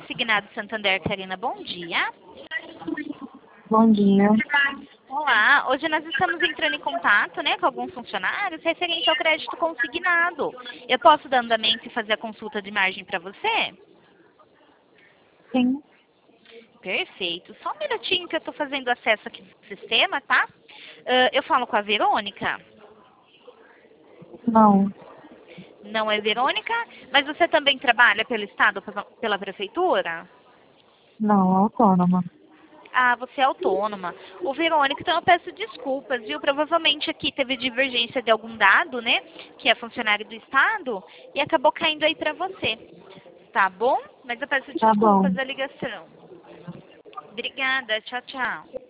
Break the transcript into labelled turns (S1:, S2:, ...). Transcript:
S1: Consignado Santander, Karina, bom dia.
S2: Bom dia.
S1: Olá, hoje nós estamos entrando em contato, né, com alguns funcionários referente ao crédito consignado. Eu posso dar andamento e fazer a consulta de margem para você?
S2: Sim,
S1: Perfeito. Só um minutinho que eu estou fazendo acesso aqui no sistema, tá? Eu falo com a Verônica.
S2: não,
S1: Não é Verônica, mas você também trabalha pelo Estado ou pela Prefeitura?
S2: não, autônoma.
S1: Ah, você é autônoma. Ô, Verônica, então eu peço desculpas, viu? Provavelmente aqui teve divergência de algum dado, né? Que é funcionário do Estado e acabou caindo aí pra você. Tá bom? Mas eu peço
S2: Tá bom.
S1: desculpas da ligação. Obrigada. Tchau, tchau.